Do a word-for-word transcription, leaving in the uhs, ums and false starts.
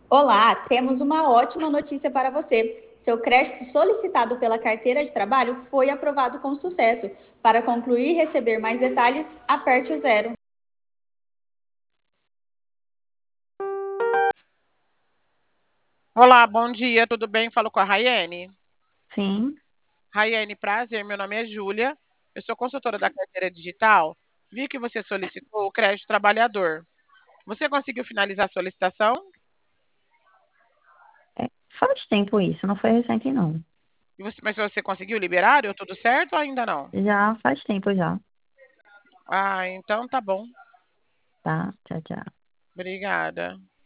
Olá, temos uma ótima notícia para você. Seu crédito solicitado pela carteira de trabalho foi aprovado com sucesso. Para concluir e receber mais detalhes, aperte o zero. Olá, bom dia, tudo bem? Falo com a Raiane. Sim, Raiane, prazer, meu nome é Júlia, eu sou consultora da carteira digital. Vi que você solicitou o crédito trabalhador. Você conseguiu finalizar a solicitação? é, faz tempo isso, não foi recente não. E você- mas você conseguiu liberar? Deu tudo certo ou ainda não? Já faz tempo já, Ah, então tá bom. tá? Tchau, tchau. Obrigada.